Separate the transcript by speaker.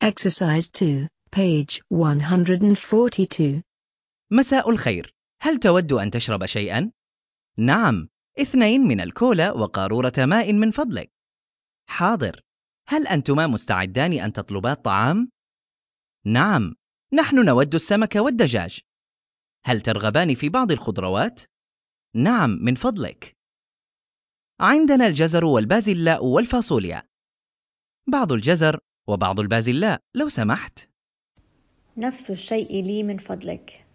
Speaker 1: Exercise 2, page 142.
Speaker 2: مساء الخير. هل تود أن تشرب شيئا؟ نعم، 2 من الكولا وقارورة ماء من فضلك. حاضر. هل أنتما مستعدان أن تطلبا الطعام؟ نعم، نحن نود السمك والدجاج. هل ترغبان في بعض الخضروات؟ نعم، من فضلك. عندنا الجزر والبازلاء والفاصوليا. بعض الجزر وبعض البازلاء لو سمحت.
Speaker 3: نفس الشيء لي من فضلك.